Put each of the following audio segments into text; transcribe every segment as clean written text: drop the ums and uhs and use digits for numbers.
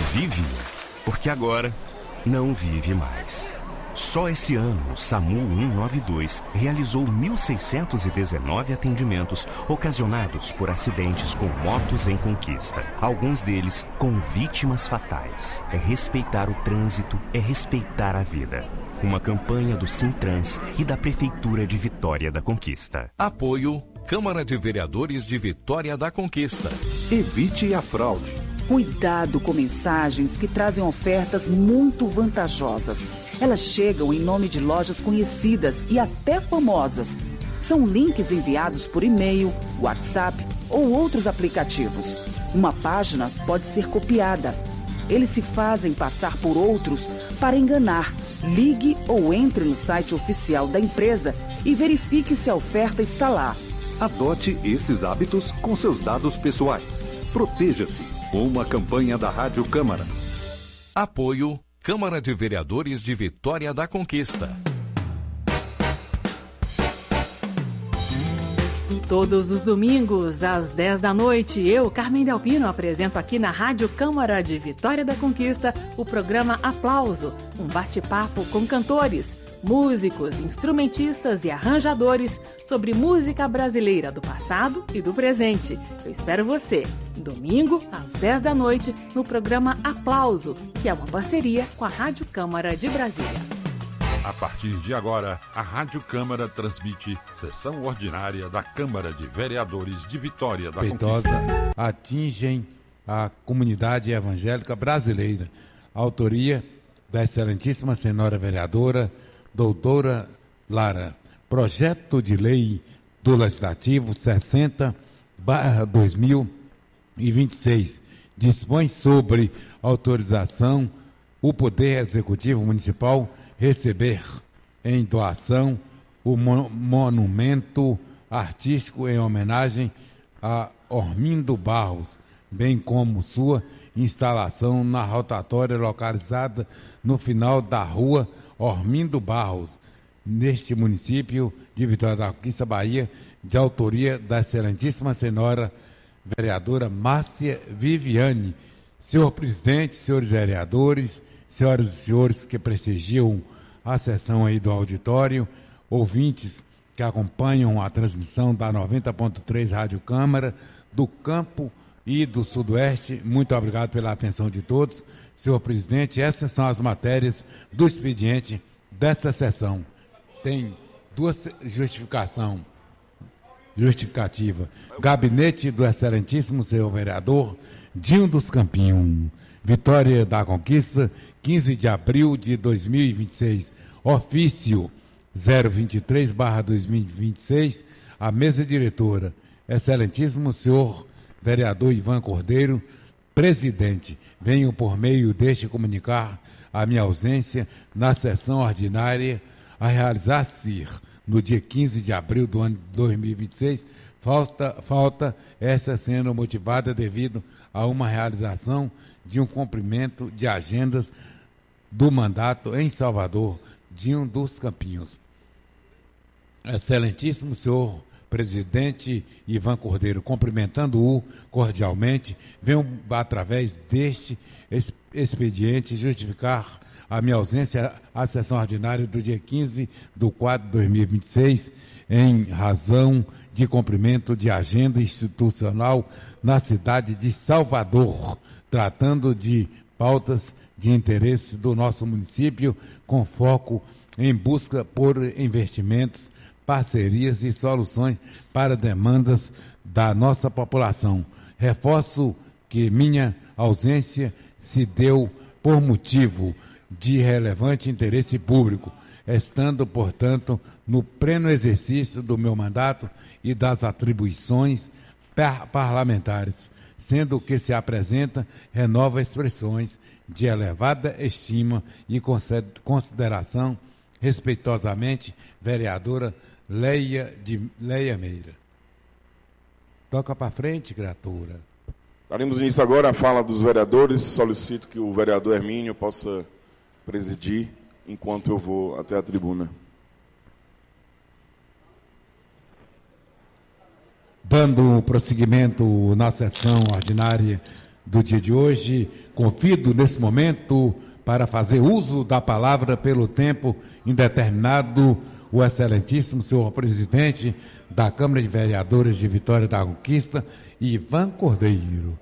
Vive, porque agora não vive mais. Só esse ano, o SAMU 192 realizou 1.619 atendimentos ocasionados por acidentes com motos em Conquista. Alguns deles com vítimas fatais. É respeitar o trânsito, é respeitar a vida. Uma campanha do Sintrans e da Prefeitura de Vitória da Conquista. Apoio Câmara de Vereadores de Vitória da Conquista. Evite a fraude. Cuidado com mensagens que trazem ofertas muito vantajosas. Elas chegam em nome de lojas conhecidas e até famosas. São links enviados por e-mail, WhatsApp ou outros aplicativos. Uma página pode ser copiada. Eles se fazem passar por outros para enganar. Ligue ou entre no site oficial da empresa e verifique se a oferta está lá. Adote esses hábitos com seus dados pessoais. Proteja-se. Uma campanha da Rádio Câmara. Apoio Câmara de Vereadores de Vitória da Conquista. Todos os domingos, às 10 da noite, eu, Carmen Delpino, apresento aqui na Rádio Câmara de Vitória da Conquista o programa Aplauso, um bate-papo com cantores, músicos, instrumentistas e arranjadores sobre música brasileira do passado e do presente. Eu espero você, domingo, às 10 da noite, no programa Aplauso, que é uma parceria com a Rádio Câmara de Brasília. A partir de agora, a Rádio Câmara transmite sessão ordinária da Câmara de Vereadores de Vitória da Conquista. Atingem a comunidade evangélica brasileira. Autoria da excelentíssima senhora vereadora, doutora Lara. Projeto de lei do Legislativo 60/2026 dispõe sobre autorização o Poder Executivo Municipal receber em doação o monumento artístico em homenagem a Ormindo Barros, bem como sua instalação na rotatória localizada no final da rua Ormindo Barros, neste município de Vitória da Conquista, Bahia, de autoria da excelentíssima senhora vereadora Márcia Viviane. Senhor presidente, senhores vereadores, senhoras e senhores que prestigiam a sessão aí do auditório, ouvintes que acompanham a transmissão da 90.3 Rádio Câmara, do campo e do sudoeste, muito obrigado pela atenção de todos. Senhor presidente, essas são as matérias do expediente desta sessão. Tem duas justificativa. Gabinete do excelentíssimo senhor vereador Dinho dos Campinhos, Vitória da Conquista, 15 de abril de 2026, ofício 023/2026, a mesa diretora, excelentíssimo senhor vereador Ivan Cordeiro, presidente, venho por meio deste comunicar a minha ausência na sessão ordinária a realizar-se no dia 15 de abril do ano de 2026, falta essa sendo motivada devido a uma realização de um cumprimento de agendas do mandato em Salvador, Dinho dos Campinhos. Excelentíssimo senhor presidente Ivan Cordeiro, cumprimentando-o cordialmente, venho através deste expediente justificar a minha ausência à sessão ordinária do dia 15/4/2026, em razão de cumprimento de agenda institucional na cidade de Salvador, tratando de pautas de interesse do nosso município, com foco em busca por investimentos, parcerias e soluções para demandas da nossa população. Reforço que minha ausência se deu por motivo de relevante interesse público, estando, portanto, no pleno exercício do meu mandato e das atribuições parlamentares, sendo que se apresenta renova expressões de elevada estima e consideração, respeitosamente, vereadora Leia Meira. Toca para frente, criatura. Daremos início agora à fala dos vereadores. Solicito que o vereador Hermínio possa presidir enquanto eu vou até a tribuna. Dando prosseguimento na sessão ordinária do dia de hoje. Convido nesse momento para fazer uso da palavra pelo tempo indeterminado o excelentíssimo senhor presidente da Câmara de Vereadores de Vitória da Conquista, Ivan Cordeiro.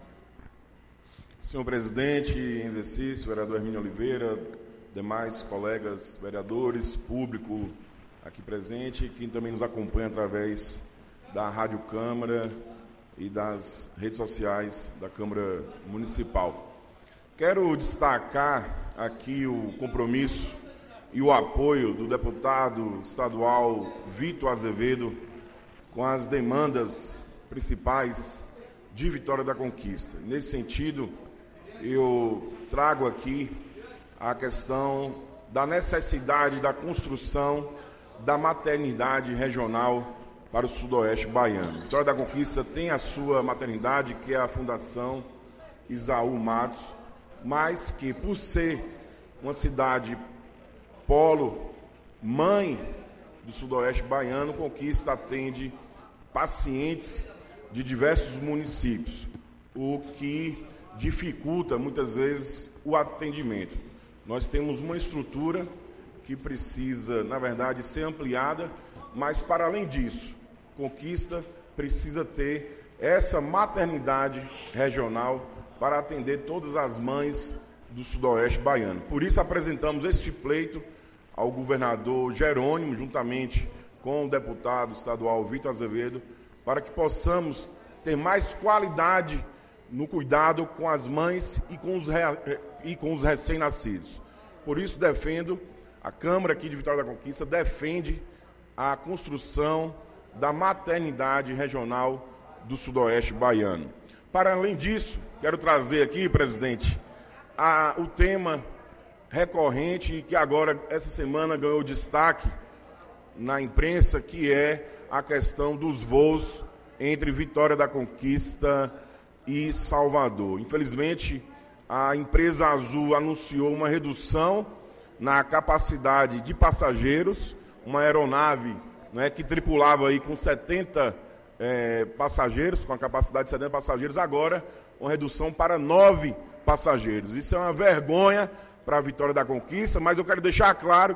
Senhor presidente em exercício, vereador Hermínio Oliveira, demais colegas vereadores, público aqui presente, quem também nos acompanha através da Rádio Câmara e das redes sociais da Câmara Municipal. Quero destacar aqui o compromisso e o apoio do deputado estadual Vitor Azevedo com as demandas principais de Vitória da Conquista. Nesse sentido, eu trago aqui a questão da necessidade da construção da maternidade regional para o sudoeste baiano. Vitória da Conquista tem a sua maternidade, que é a Fundação Isaú Matos, mas que, por ser uma cidade polo, mãe do sudoeste baiano, Conquista atende pacientes de diversos municípios, o que dificulta muitas vezes o atendimento. Nós temos uma estrutura que precisa, na verdade, ser ampliada, mas, para além disso, Conquista precisa ter essa maternidade regional para atender todas as mães do sudoeste baiano. Por isso, apresentamos este pleito ao governador Jerônimo, juntamente com o deputado estadual Vitor Azevedo, para que possamos ter mais qualidade no cuidado com as mães e com os recém-nascidos. Por isso, a Câmara aqui de Vitória da Conquista defende a construção da maternidade regional do sudoeste baiano. Para além disso, quero trazer aqui, presidente, o tema recorrente que agora, essa semana, ganhou destaque na imprensa, que é a questão dos voos entre Vitória da Conquista e Salvador. Infelizmente, a empresa Azul anunciou uma redução na capacidade de passageiros, uma aeronave, que tripulava aí com 70 passageiros, com a capacidade de 70 passageiros, agora uma redução para 9 passageiros. Isso é uma vergonha para a Vitória da Conquista, mas eu quero deixar claro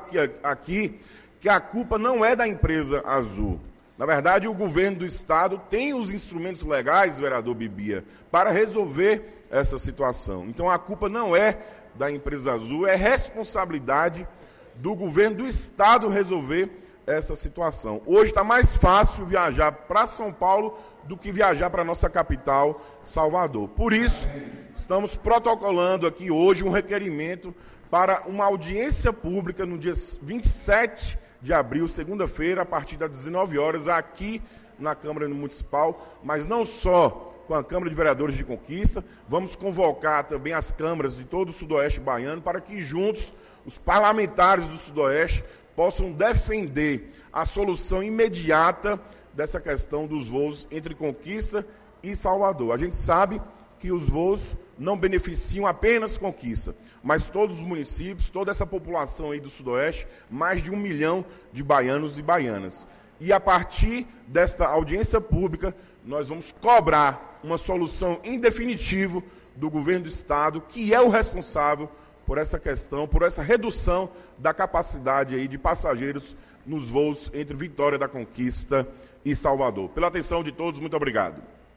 que a culpa não é da empresa Azul. Na verdade, o governo do estado tem os instrumentos legais, vereador Bibia, para resolver essa situação. Então, a culpa não é da empresa Azul, é responsabilidade do governo do estado resolver essa situação. Hoje está mais fácil viajar para São Paulo do que viajar para a nossa capital, Salvador. Por isso, estamos protocolando aqui hoje um requerimento para uma audiência pública no dia 27 de abril, segunda-feira, a partir das 19 horas, aqui na Câmara Municipal, mas não só com a Câmara de Vereadores de Conquista, vamos convocar também as câmaras de todo o sudoeste baiano para que juntos os parlamentares do sudoeste possam defender a solução imediata dessa questão dos voos entre Conquista e Salvador. A gente sabe que os voos não beneficiam apenas Conquista, mas todos os municípios, toda essa população aí do sudoeste, mais de 1 milhão de baianos e baianas. E a partir desta audiência pública, nós vamos cobrar uma solução em definitivo do governo do estado, que é o responsável por essa questão, por essa redução da capacidade aí de passageiros nos voos entre Vitória da Conquista e Salvador. Pela atenção de todos, muito obrigado.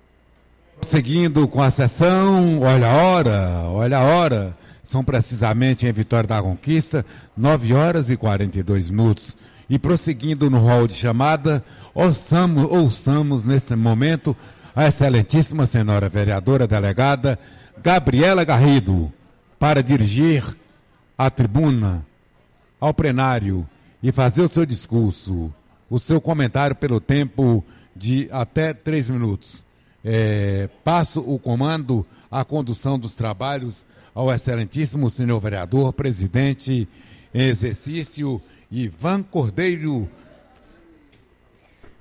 Seguindo com a sessão, olha a hora, são precisamente em Vitória da Conquista, 9 horas e 42 minutos. E prosseguindo no rol de chamada, ouçamos nesse momento a excelentíssima senhora vereadora delegada Gabriela Garrido, para dirigir a tribuna, ao plenário e fazer o seu discurso, o seu comentário pelo tempo de até 3 minutos. Passo o comando, a condução dos trabalhos ao excelentíssimo senhor vereador, presidente em exercício, Ivan Cordeiro.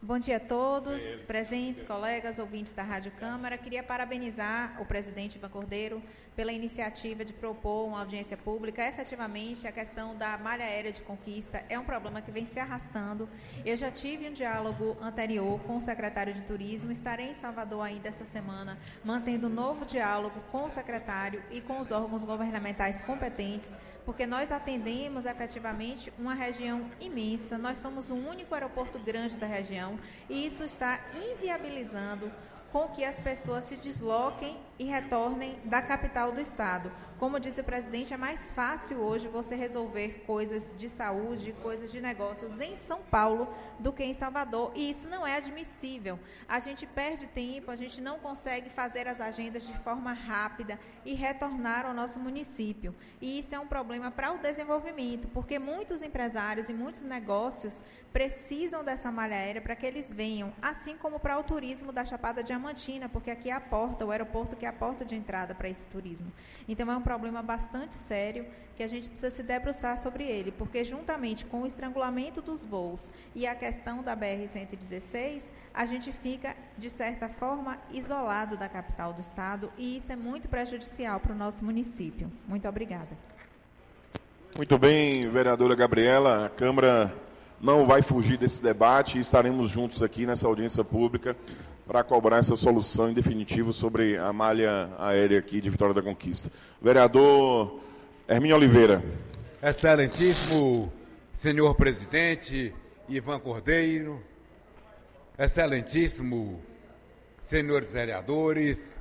Bom dia a todos, presentes, colegas, ouvintes da Rádio Câmara. Queria parabenizar o presidente Ivan Cordeiro pela iniciativa de propor uma audiência pública. Efetivamente, a questão da malha aérea de Conquista é um problema que vem se arrastando. Eu já tive um diálogo anterior com o secretário de Turismo, estarei em Salvador ainda essa semana, mantendo um novo diálogo com o secretário e com os órgãos governamentais competentes, porque nós atendemos efetivamente uma região imensa, nós somos o único aeroporto grande da região e isso está inviabilizando com que as pessoas se desloquem e retornem da capital do estado. Como disse o presidente, é mais fácil hoje você resolver coisas de saúde, coisas de negócios em São Paulo do que em Salvador, e isso não é admissível. A gente perde tempo, a gente não consegue fazer as agendas de forma rápida e retornar ao nosso município. E isso é um problema para o desenvolvimento, porque muitos empresários e muitos negócios precisam dessa malha aérea para que eles venham, assim como para o turismo da Chapada Diamantina, porque aqui é a porta, o aeroporto que é a porta de entrada para esse turismo. Então, é um problema bastante sério que a gente precisa se debruçar sobre ele, porque juntamente com o estrangulamento dos voos e a questão da BR-116, a gente fica, de certa forma, isolado da capital do estado e isso é muito prejudicial para o nosso município. Muito obrigada. Muito bem, vereadora Gabriela, a Câmara não vai fugir desse debate e estaremos juntos aqui nessa audiência pública para cobrar essa solução em definitivo sobre a malha aérea aqui de Vitória da Conquista. Vereador Hermínio Oliveira. Excelentíssimo senhor presidente Ivan Cordeiro, excelentíssimo senhores vereadores,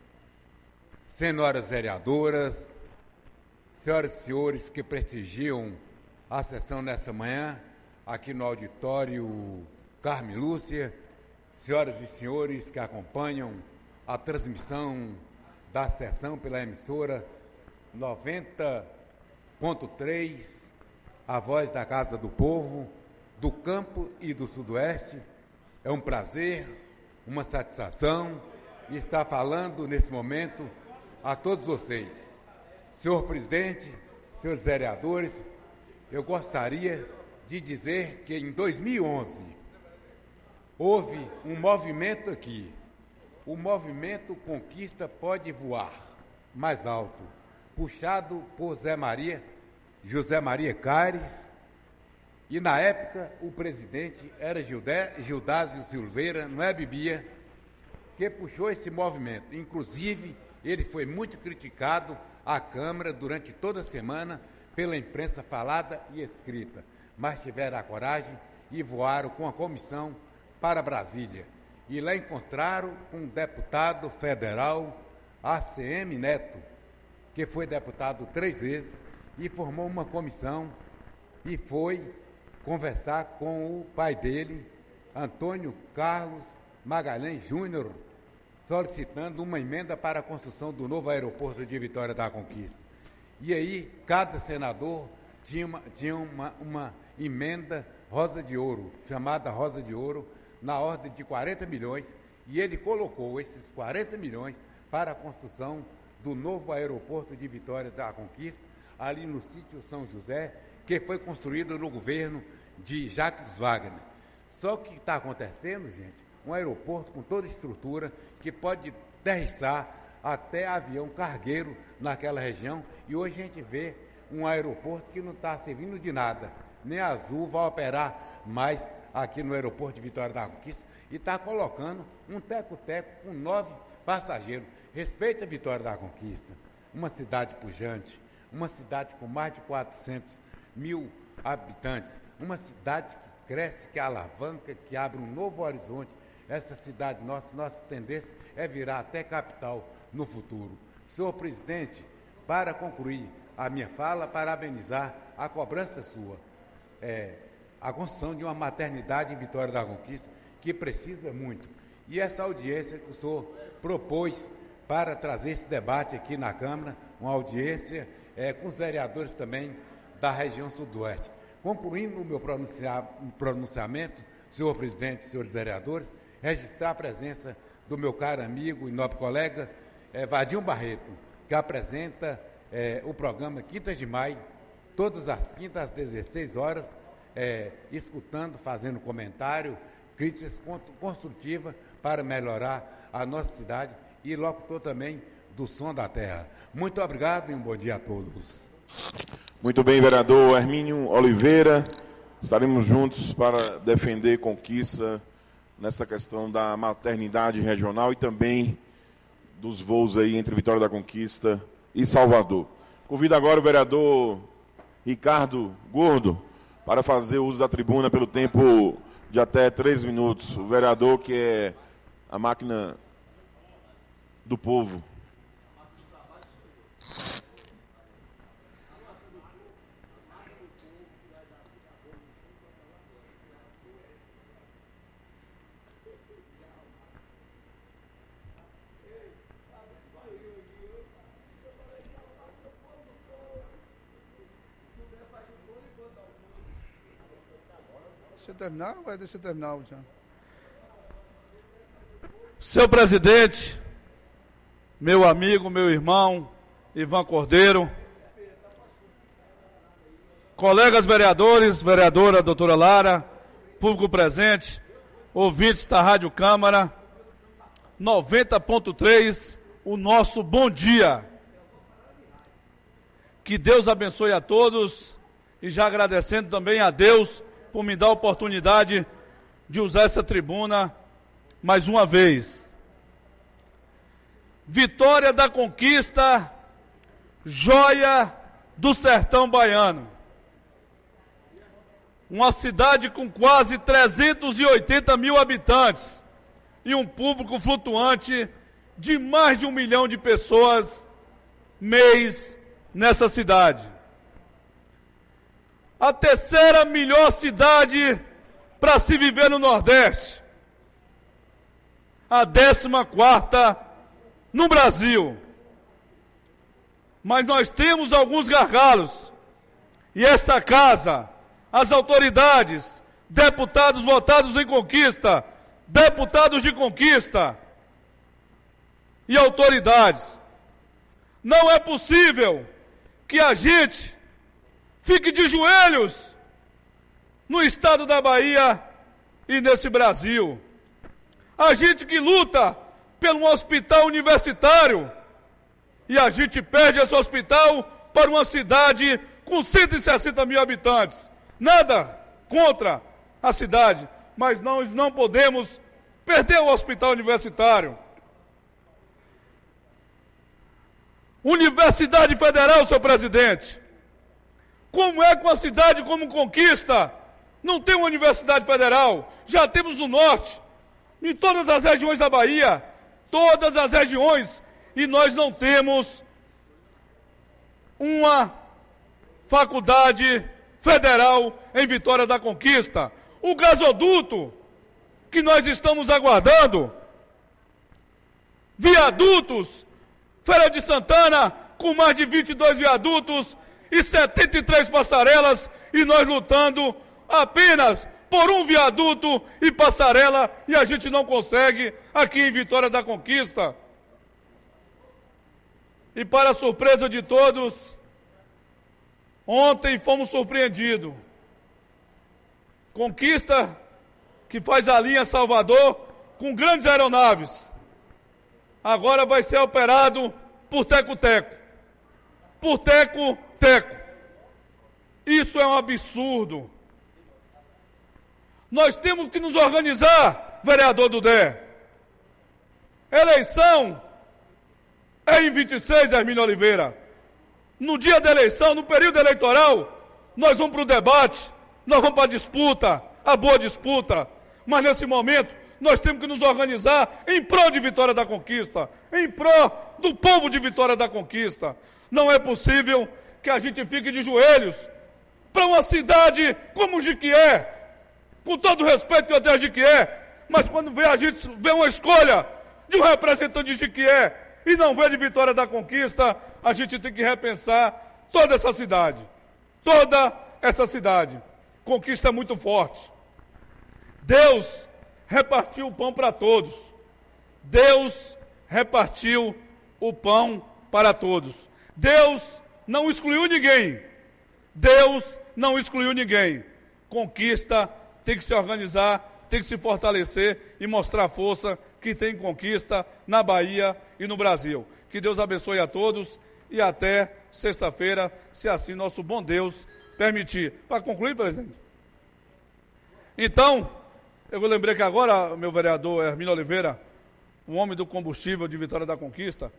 senhoras vereadoras, senhoras e senhores que prestigiam a sessão nessa manhã, aqui no auditório Carme Lúcia, senhoras e senhores que acompanham a transmissão da sessão pela emissora 90.3, a voz da Casa do Povo, do Campo e do Sudoeste. É um prazer, uma satisfação estar falando nesse momento a todos vocês. Senhor presidente, senhores vereadores, eu gostaria de dizer que em 2011 houve um movimento aqui. O movimento Conquista Pode Voar mais alto, puxado por José Maria Caires, e na época o presidente era Gildásio Silveira, não é, Bibia, que puxou esse movimento. Inclusive, ele foi muito criticado à Câmara durante toda a semana pela imprensa falada e escrita, mas tiveram a coragem e voaram com a comissão para Brasília. E lá encontraram um deputado federal, ACM Neto, que foi deputado 3 vezes, e formou uma comissão e foi conversar com o pai dele, Antônio Carlos Magalhães Júnior, solicitando uma emenda para a construção do novo aeroporto de Vitória da Conquista. E aí, cada senador tinha uma emenda Rosa de Ouro, chamada Rosa de Ouro, na ordem de 40 milhões, e ele colocou esses 40 milhões para a construção do novo aeroporto de Vitória da Conquista, ali no sítio São José, que foi construído no governo de Jacques Wagner. Só que está acontecendo, gente, um aeroporto com toda a estrutura, que pode aterrissar até avião cargueiro naquela região, e hoje a gente vê um aeroporto que não está servindo de nada. Nem a Azul vai operar mais aqui no aeroporto de Vitória da Conquista e está colocando um teco-teco com 9 passageiros. Respeita a Vitória da Conquista, uma cidade pujante, uma cidade com mais de 400 mil habitantes, uma cidade que cresce, que alavanca, que abre um novo horizonte. Essa cidade nossa tendência é virar até capital no futuro. Senhor presidente, para concluir a minha fala, parabenizar a cobrança sua, a construção de uma maternidade em Vitória da Conquista, que precisa muito. E essa audiência que o senhor propôs para trazer esse debate aqui na Câmara, uma audiência com os vereadores também da região sudoeste. Concluindo o meu pronunciamento, senhor presidente, senhores vereadores, registrar a presença do meu caro amigo e nobre colega, Vadinho Barreto, que apresenta o programa Quintas de Maio, todas as quintas às 16 horas, escutando, fazendo comentário, críticas construtivas para melhorar a nossa cidade e locutor também do Som da Terra. Muito obrigado e um bom dia a todos. Muito bem, vereador Hermínio Oliveira. Estaremos juntos para defender conquista nessa questão da maternidade regional e também dos voos aí entre Vitória da Conquista e Salvador. Convido agora o vereador Ricardo Gordo para fazer uso da tribuna pelo tempo de até 3 minutos. O vereador que é a máquina do povo. Deixa eu terminar? Deixa eu terminar, já. Seu presidente, meu amigo, meu irmão, Ivan Cordeiro, colegas vereadores, vereadora doutora Lara, público presente, ouvintes da Rádio Câmara, 90.3, o nosso bom dia. Que Deus abençoe a todos e já agradecendo também a Deus por me dar a oportunidade de usar essa tribuna mais uma vez. Vitória da Conquista, joia do sertão baiano. Uma cidade com quase 380 mil habitantes e um público flutuante de mais de 1 milhão de pessoas mês nessa cidade. A terceira melhor cidade para se viver no Nordeste. A 14ª no Brasil. Mas nós temos alguns gargalos. E essa casa, as autoridades, deputados votados em conquista, deputados de conquista e autoridades. Não é possível que a gente fique de joelhos no estado da Bahia e nesse Brasil. A gente que luta pelo hospital universitário e a gente perde esse hospital para uma cidade com 160 mil habitantes. Nada contra a cidade, mas nós não podemos perder o hospital universitário. Universidade Federal, seu presidente. Como é que uma cidade como Conquista não tem uma universidade federal? Já temos no norte, em todas as regiões da Bahia, todas as regiões, e nós não temos uma faculdade federal em Vitória da Conquista. O gasoduto que nós estamos aguardando, viadutos, Feira de Santana com mais de 22 viadutos e 73 passarelas, e nós lutando apenas por um viaduto e passarela, e a gente não consegue aqui em Vitória da Conquista. E para a surpresa de todos, ontem fomos surpreendidos. Conquista, que faz a linha Salvador com grandes aeronaves, agora vai ser operado por teco-teco. Por teco-teco. Isso é um absurdo. Nós temos que nos organizar, vereador Dudé. Eleição é em 26, Hermínio Oliveira. No dia da eleição, no período eleitoral, nós vamos para o debate, nós vamos para a disputa, a boa disputa. Mas nesse momento, nós temos que nos organizar em prol de Vitória da Conquista, em prol do povo de Vitória da Conquista. Não é possível que a gente fique de joelhos para uma cidade como Jiquié, com todo o respeito que eu tenho a Jiquié, mas quando a gente vê uma escolha de um representante de Jiquié e não vê de Vitória da Conquista, a gente tem que repensar toda essa cidade. Toda essa cidade. Conquista é muito forte. Deus repartiu o pão para todos. Deus repartiu o pão para todos. Deus não excluiu ninguém. Deus não excluiu ninguém. Conquista tem que se organizar tem que se fortalecer e mostrar a força que tem conquista na Bahia e no Brasil. Que Deus abençoe a todos e até sexta-feira, se assim nosso bom Deus permitir. Para concluir, presidente. Então, eu lembrei que agora, meu vereador Hermínio Oliveira, o homem do combustível de Vitória da Conquista.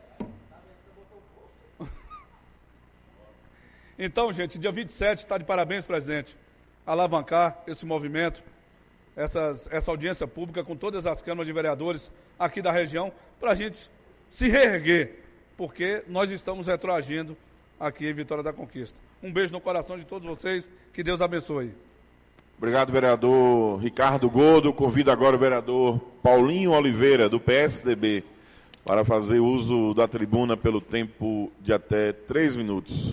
Então, gente, dia 27, está de parabéns, presidente, alavancar esse movimento, essa audiência pública com todas as câmaras de vereadores aqui da região, para a gente se reerguer, porque nós estamos retroagindo aqui em Vitória da Conquista. Um beijo no coração de todos vocês, que Deus abençoe. Obrigado, vereador Ricardo Godo. Convido agora o vereador Paulinho Oliveira, do PSDB, para fazer uso da tribuna pelo tempo de até 3 minutos.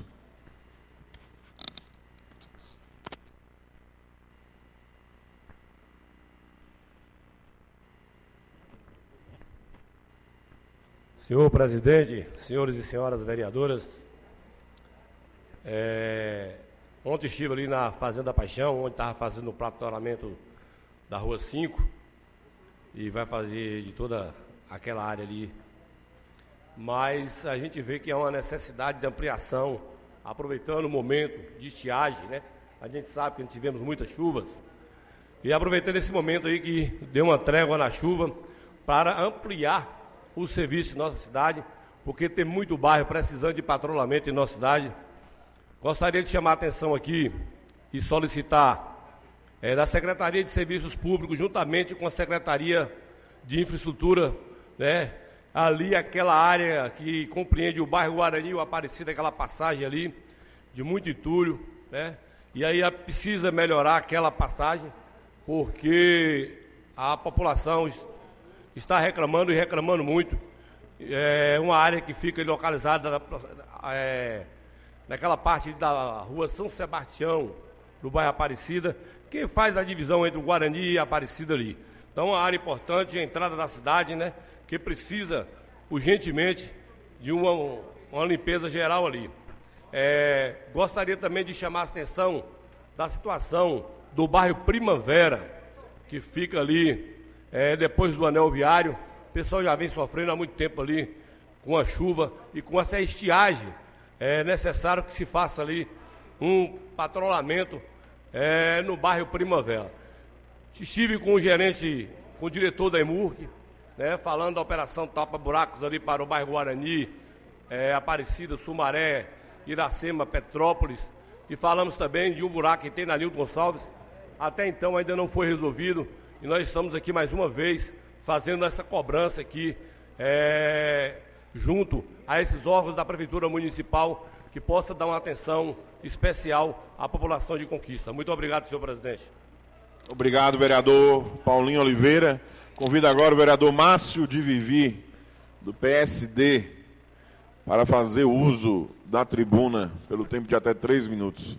Senhor presidente, senhores e senhoras vereadoras, ontem estive ali na Fazenda Paixão, onde estava fazendo o platoramento da Rua 5, e vai fazer de toda aquela área ali. Mas a gente vê que há uma necessidade de ampliação, aproveitando o momento de estiagem, né? A gente sabe que tivemos muitas chuvas, e aproveitando esse momento aí que deu uma trégua na chuva, para ampliar o serviço em nossa cidade, porque tem muito bairro precisando de patrulhamento em nossa cidade. Gostaria de chamar a atenção aqui e solicitar da Secretaria de Serviços Públicos, juntamente com a Secretaria de Infraestrutura, né, ali aquela área que compreende o bairro Guarani, o Aparecida, aquela passagem ali, de muito entulho, né, e aí precisa melhorar aquela passagem, porque a população está reclamando e reclamando muito. É uma área que fica localizada naquela parte da Rua São Sebastião, do bairro Aparecida, que faz a divisão entre o Guarani e a Aparecida ali. Então, uma área importante, a entrada da cidade, né, que precisa urgentemente de uma limpeza geral ali. Gostaria também de chamar a atenção da situação do bairro Primavera, que fica ali depois do anel viário. O pessoal já vem sofrendo há muito tempo ali com a chuva e com essa estiagem. É necessário que se faça ali um patrulhamento no bairro Primavera. Estive com o gerente, com o diretor da EMURC, né, falando da operação tapa-buracos ali para o bairro Guarani, Aparecida, Sumaré, Iracema, Petrópolis, e falamos também de um buraco que tem na Nilton Gonçalves. Até então ainda não foi resolvido. E nós estamos aqui mais uma vez fazendo essa cobrança aqui, junto a esses órgãos da Prefeitura Municipal, que possa dar uma atenção especial à população de Conquista. Muito obrigado, senhor presidente. Obrigado, vereador Paulinho Oliveira. Convido agora o vereador Márcio de Vivi, do PSD, para fazer uso da tribuna pelo tempo de até 3 minutos.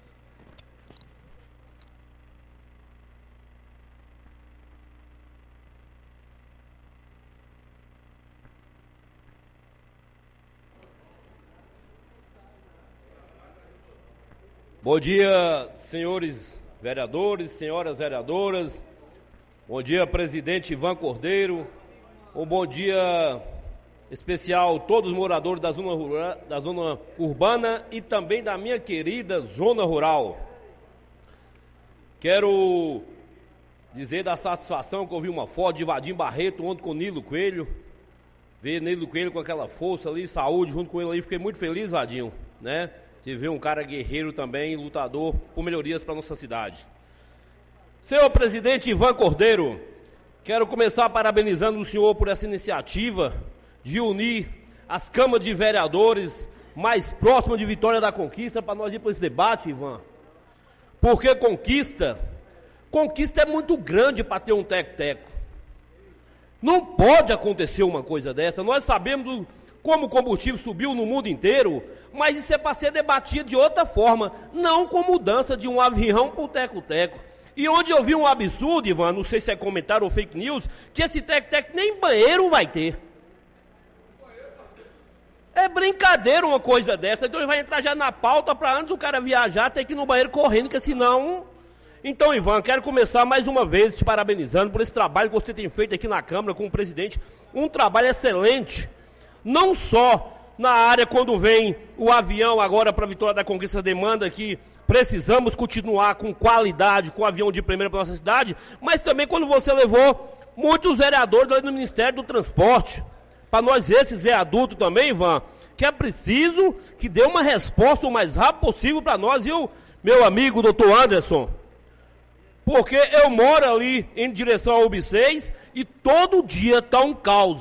Bom dia, senhores vereadores, senhoras vereadoras. Bom dia, presidente Ivan Cordeiro. Um bom dia especial a todos os moradores da zona urbana e também da minha querida zona rural. Quero dizer da satisfação que eu vi uma foto de Vadim Barreto ontem com o Nilo Coelho. Ver Nilo Coelho com aquela força ali, saúde junto com ele aí, fiquei muito feliz, Vadinho, né? De ver um cara guerreiro também, lutador por melhorias para nossa cidade. Senhor presidente Ivan Cordeiro, quero começar parabenizando o senhor por essa iniciativa de unir as câmaras de vereadores mais próximas de Vitória da Conquista para nós ir para esse debate, Ivan. Porque Conquista é muito grande para ter um teco-teco. Não pode acontecer uma coisa dessa. Nós sabemos como o combustível subiu no mundo inteiro, mas isso é para ser debatido de outra forma, não com mudança de um avião para o teco-teco. E onde eu vi um absurdo, Ivan, não sei se é comentário ou fake news, que esse teco-teco nem banheiro vai ter. É brincadeira uma coisa dessa, então ele vai entrar já na pauta para antes o cara viajar, ter que ir no banheiro correndo, porque senão Então, Ivan, quero começar mais uma vez te parabenizando por esse trabalho que você tem feito aqui na Câmara com o presidente. Um trabalho excelente, não só na área quando vem o avião agora para a Vitória da Conquista, demanda que precisamos continuar com qualidade, com o avião de primeira para a nossa cidade, mas também quando você levou muitos vereadores ali no Ministério do Transporte. Para nós, esses viadutos também, Ivan, que é preciso que dê uma resposta o mais rápido possível para nós, viu, meu amigo doutor Anderson? Porque eu moro ali em direção ao UB6 e todo dia está um caos.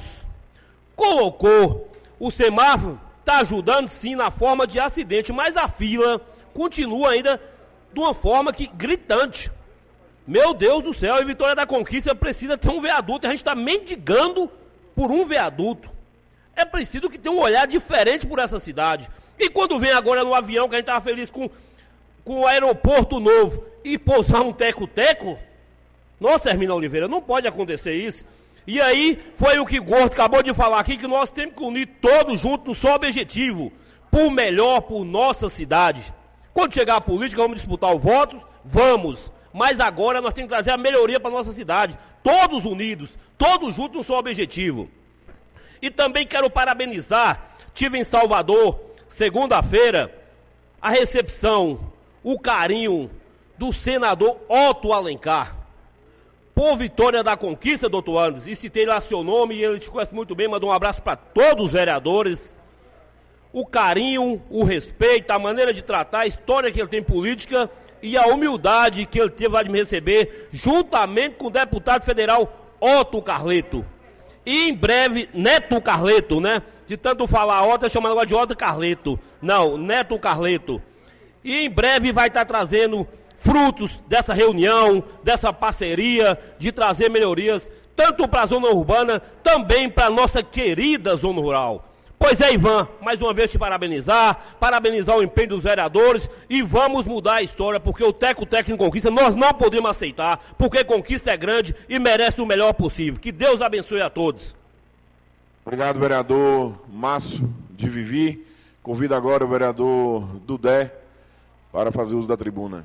Colocou o semáforo, está ajudando sim na forma de acidente, mas a fila continua ainda de uma forma que gritante. Meu Deus do céu, a Vitória da Conquista precisa ter um viaduto, a gente está mendigando por um viaduto. É preciso que tenha um olhar diferente por essa cidade. E quando vem agora no avião, que a gente estava feliz com o aeroporto novo, e pousar um teco-teco, nossa, Hermina Oliveira, não pode acontecer isso. E aí, foi o que o Gordo acabou de falar aqui, que nós temos que unir todos juntos no só objetivo, por melhor, por nossa cidade. Quando chegar a política, vamos disputar os votos? Vamos. Mas agora nós temos que trazer a melhoria para a nossa cidade. Todos unidos, todos juntos no só objetivo. E também quero parabenizar, tive em Salvador, segunda-feira, a recepção, o carinho do senador Otto Alencar. Por Vitória da Conquista, doutor Anderson, e citei lá seu nome, e ele te conhece muito bem, mandou um abraço para todos os vereadores. O carinho, o respeito, a maneira de tratar, a história que ele tem política e a humildade que ele teve lá de me receber, juntamente com o deputado federal Otto Carleto. E em breve, Neto Carleto, né? De tanto falar Otto, chamando agora de Otto Carleto. Não, Neto Carleto. E em breve vai estar trazendo frutos dessa reunião, dessa parceria, de trazer melhorias, tanto para a zona urbana, também para a nossa querida zona rural. Pois é, Ivan, mais uma vez te parabenizar o empenho dos vereadores e vamos mudar a história, porque o teco-teco em Conquista nós não podemos aceitar, porque Conquista é grande e merece o melhor possível. Que Deus abençoe a todos. Obrigado, vereador Márcio de Vivi. Convido agora o vereador Dudé para fazer uso da tribuna.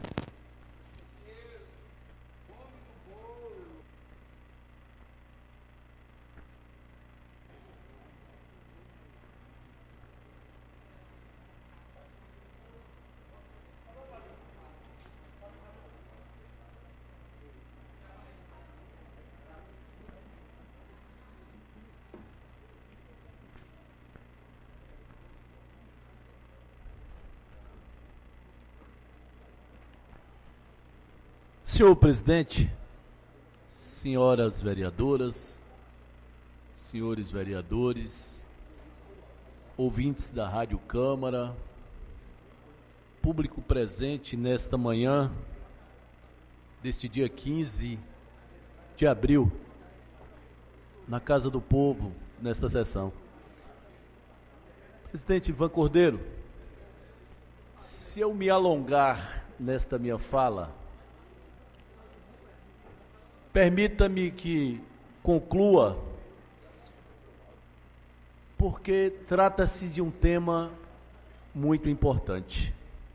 Senhor presidente, senhoras vereadoras, senhores vereadores, ouvintes da Rádio Câmara, público presente nesta manhã, deste dia 15 de abril, na Casa do Povo, nesta sessão. Presidente Ivan Cordeiro, se eu me alongar nesta minha fala, permita-me que conclua, porque trata-se de um tema muito importante.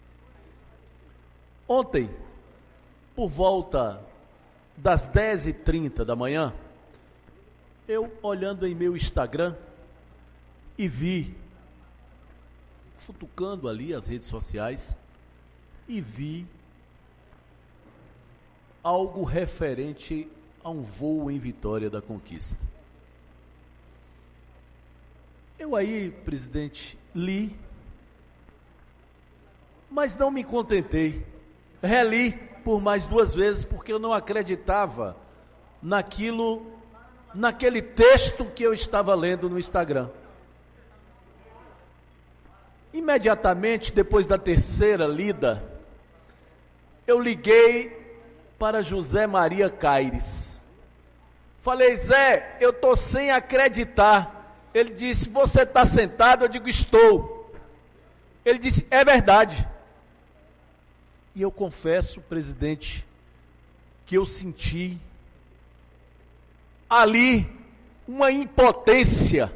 Ontem, por volta das 10h30 da manhã, eu olhando em meu Instagram e vi, futucando ali as redes sociais, e vi algo referente a um voo em Vitória da Conquista. Eu aí, presidente, li, mas não me contentei. Reli por mais 2 vezes, porque eu não acreditava naquele texto que eu estava lendo no Instagram. Imediatamente, depois da 3ª lida, eu liguei para José Maria Caires. Falei: Zé, eu estou sem acreditar. Ele disse: você está sentado? Eu digo: estou. Ele disse: é verdade. E eu confesso, presidente, que eu senti ali uma impotência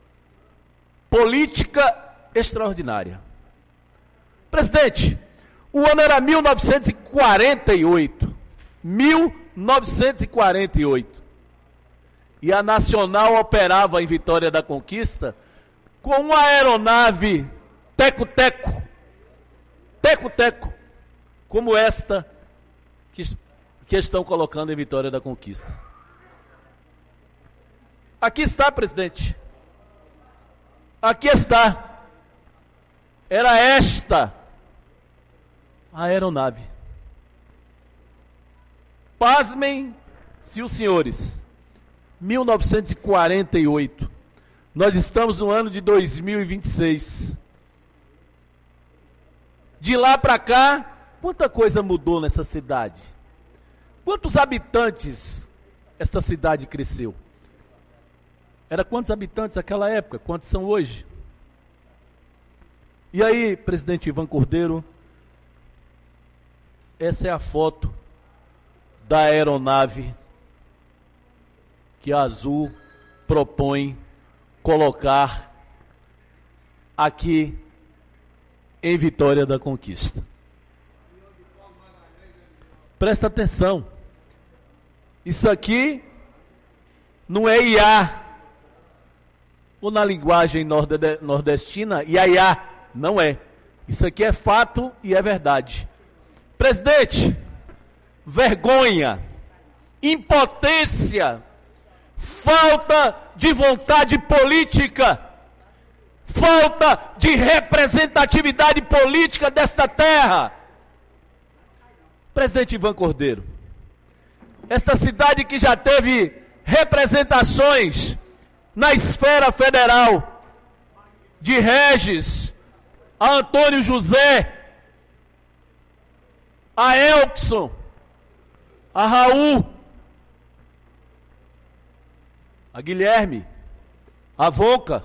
política extraordinária. Presidente, O ano era 1948. 1948. E a Nacional operava em Vitória da Conquista com uma aeronave teco-teco, como esta que estão colocando em Vitória da Conquista. Aqui está, presidente. Aqui está. Era esta a aeronave. Pasmem-se os senhores. 1948. Nós estamos no ano de 2026. De lá para cá, quanta coisa mudou nessa cidade? Quantos habitantes esta cidade cresceu? Era quantos habitantes naquela época? Quantos são hoje? E aí, presidente Ivan Cordeiro, essa é a foto da aeronave que a Azul propõe colocar aqui em Vitória da Conquista. Presta atenção. Isso aqui não é IA, ou na linguagem nordestina, iaiá. Não é. Isso aqui é fato e é verdade. Presidente, vergonha, impotência, falta de vontade política, falta de representatividade política desta terra. Presidente Ivan Cordeiro, esta cidade que já teve representações na esfera federal, de Regis, a Antônio José, a Elkson, a Raul, a Guilherme, a Vonca,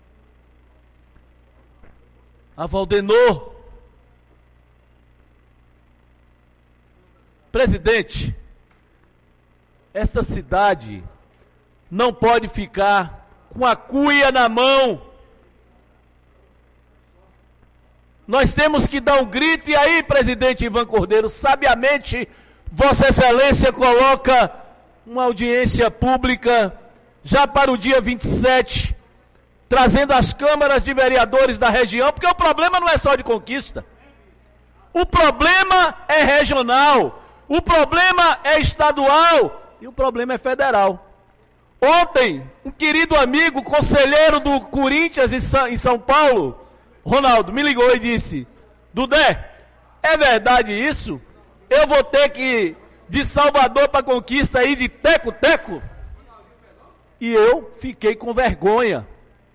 a Valdenor. Presidente, esta cidade não pode ficar com a cuia na mão. Nós temos que dar um grito, e aí, presidente Ivan Cordeiro, sabiamente, Vossa Excelência coloca uma audiência pública já para o dia 27, trazendo as câmaras de vereadores da região, porque o problema não é só de Conquista. O problema é regional, o problema é estadual e o problema é federal. Ontem, um querido amigo, conselheiro do Corinthians em São Paulo, Ronaldo, me ligou e disse: Dudé, é verdade isso? Eu vou ter que ir de Salvador para Conquista ir de teco-teco? E eu fiquei com vergonha.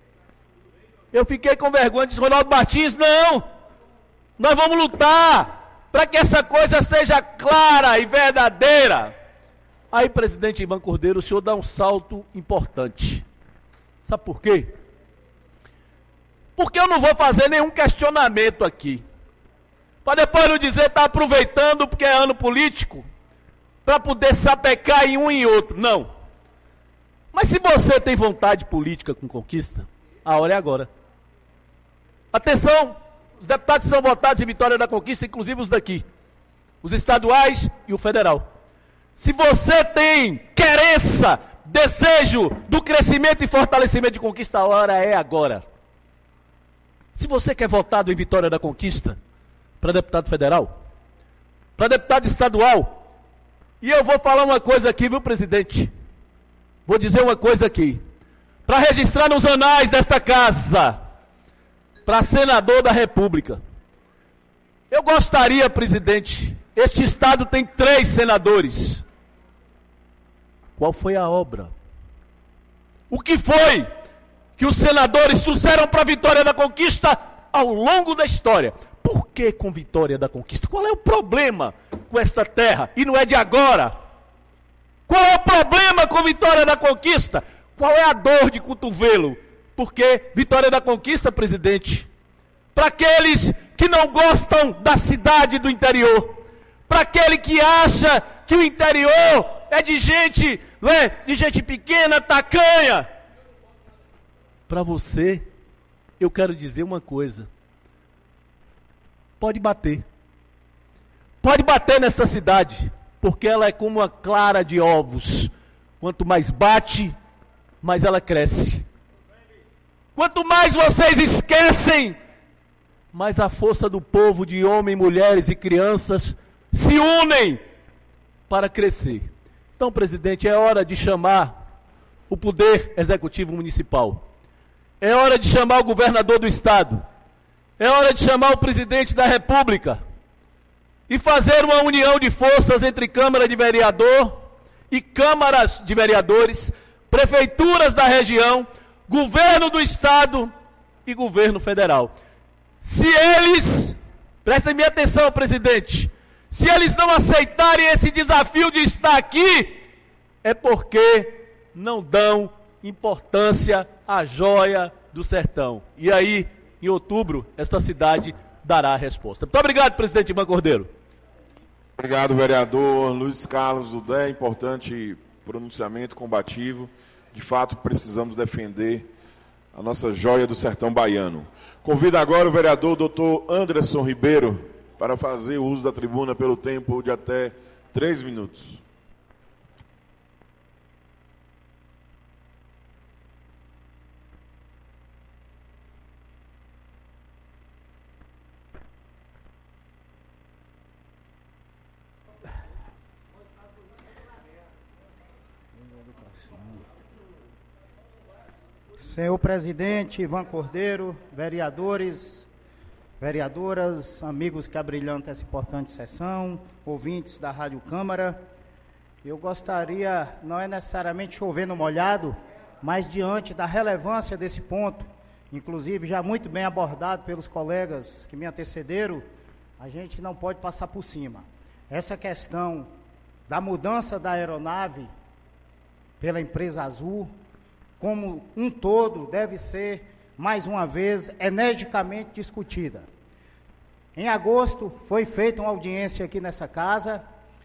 Disse Ronaldo Martins: não, nós vamos lutar para que essa coisa seja clara e verdadeira. Aí, presidente Ivan Cordeiro, o senhor dá um salto importante. Sabe por quê? Porque eu não vou fazer nenhum questionamento aqui, para depois não dizer está aproveitando porque é ano político, para poder sapecar em um e outro. Não. Mas se você tem vontade política com Conquista, a hora é agora. Atenção, os deputados são votados em Vitória da Conquista, inclusive os daqui, os estaduais e o federal. Se você tem querência, desejo do crescimento e fortalecimento de Conquista, a hora é agora. Se você quer votado em Vitória da Conquista, para deputado federal, para deputado estadual, e eu vou falar uma coisa aqui, viu, presidente? Vou dizer uma coisa aqui, para registrar nos anais desta casa, para senador da República. Eu gostaria, presidente, este estado tem 3 senadores. Qual foi a obra? O que foi que os senadores trouxeram para a Vitória da Conquista ao longo da história? Por que com Vitória da Conquista? Qual é o problema com esta terra? E não é de agora. Qual é o problema com Vitória da Conquista? Qual é a dor de cotovelo? Porque Vitória da Conquista, presidente, para aqueles que não gostam da cidade do interior, para aquele que acha que o interior é de gente pequena, tacanha, para você, eu quero dizer uma coisa. Pode bater. pode bater nesta cidade, porque ela é como uma clara de ovos. Quanto mais bate, mais ela cresce. Quanto mais vocês esquecem, mais a força do povo, de homens, mulheres e crianças, se unem para crescer. Então, presidente, é hora de chamar o Poder Executivo Municipal. É hora de chamar o governador do Estado. É hora de chamar o presidente da República. E fazer uma união de forças entre Câmara de Vereador e Câmaras de Vereadores, prefeituras da região, governo do Estado e governo federal. Se eles, prestem minha atenção, presidente, se eles não aceitarem esse desafio de estar aqui, é porque não dão importância à joia do sertão. E aí, em outubro, esta cidade dará a resposta. Muito obrigado, presidente Ivan Cordeiro. Obrigado, vereador Luiz Carlos Udé. Importante pronunciamento combativo. De fato, precisamos defender a nossa joia do sertão baiano. Convido agora o vereador doutor Anderson Ribeiro para fazer uso da tribuna pelo tempo de até 3 minutos. Senhor presidente Ivan Cordeiro, vereadores, vereadoras, amigos que abrilhantam essa importante sessão, ouvintes da Rádio Câmara, eu gostaria, não é necessariamente chover no molhado, mas diante da relevância desse ponto, inclusive já muito bem abordado pelos colegas que me antecederam, a gente não pode passar por cima. Essa questão da mudança da aeronave pela empresa Azul, como um todo, deve ser, mais uma vez, energicamente discutida. Em agosto, foi feita uma audiência aqui nessa casa.